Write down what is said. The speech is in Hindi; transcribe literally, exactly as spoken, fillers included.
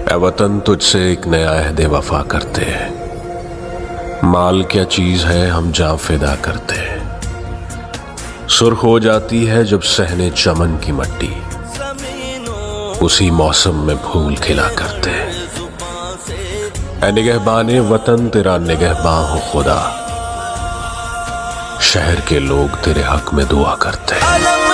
ए वतन तुझसे एक नया अहद वफा करते हैं, माल क्या चीज है हम जान फिदा करते हैं। सुर्ख हो जाती है जब सहने चमन की मट्टी, उसी मौसम में फूल खिला करते हैं। ए निगहबाने वतन तेरा निगहबान हो खुदा, शहर के लोग तेरे हक में दुआ करते हैं।